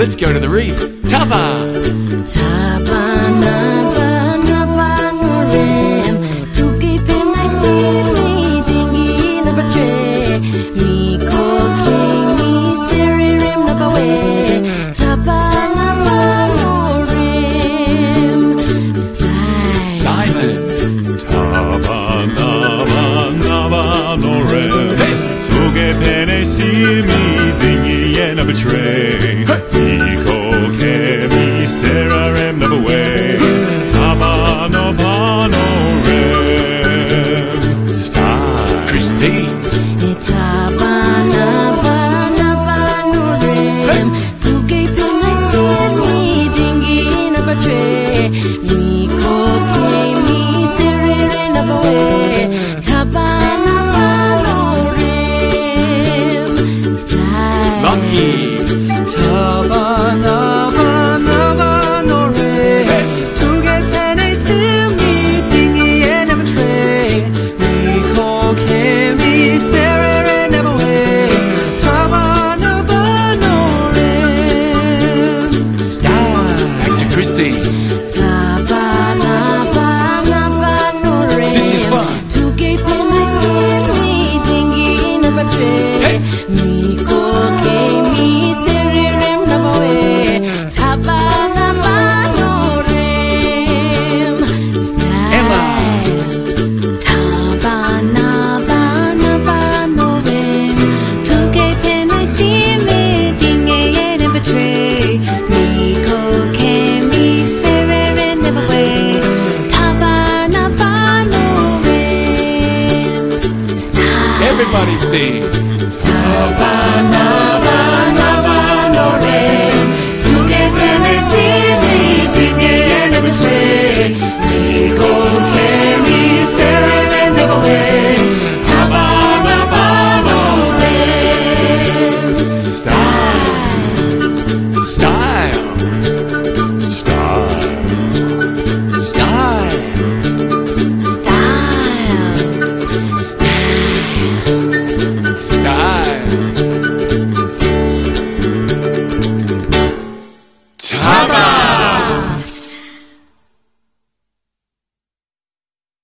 Let's go to the reef. Tava! Betray Nico Kemi Sarah Rem never way Tabano Bano Rem Star Christine Tabana Bana Bano Rem Tugay pinasir mi dingi na betray Nico Kemi Sarah Rem never way Tabana Bano Rem Star Lucky Everybody sing.